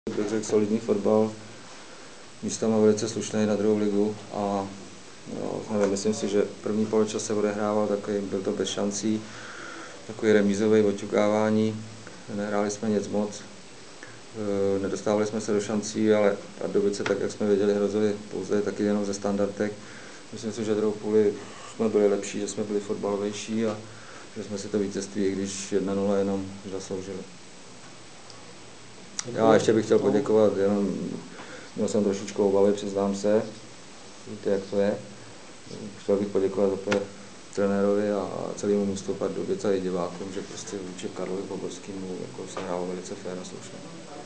Bych řekl solidní fotbal, místama velice slušný na druhou ligu a nevím, myslím si, že první poločas se odehrával takový, byl to bez šancí, takový remízový oťukávání, nehráli jsme nic moc, nedostávali jsme se do šancí, ale Pardubice, tak jak jsme věděli, hrozili pouze taky jenom ze standardek. Myslím si, že druhou půli jsme byli lepší, že jsme byli fotbalovější a že jsme si to vítězství, i když 1-0 jenom zasloužili. Já ještě bych chtěl poděkovat, jenom měl jsem trošičku obavy, přiznám se, víte, jak to je. Chtěl bych poděkovat opět trenérovi a celému mužstvu Pardubic a i divákům, že prostě vůči Karlovi Poborskému jako se hrálo velice fér a slušně.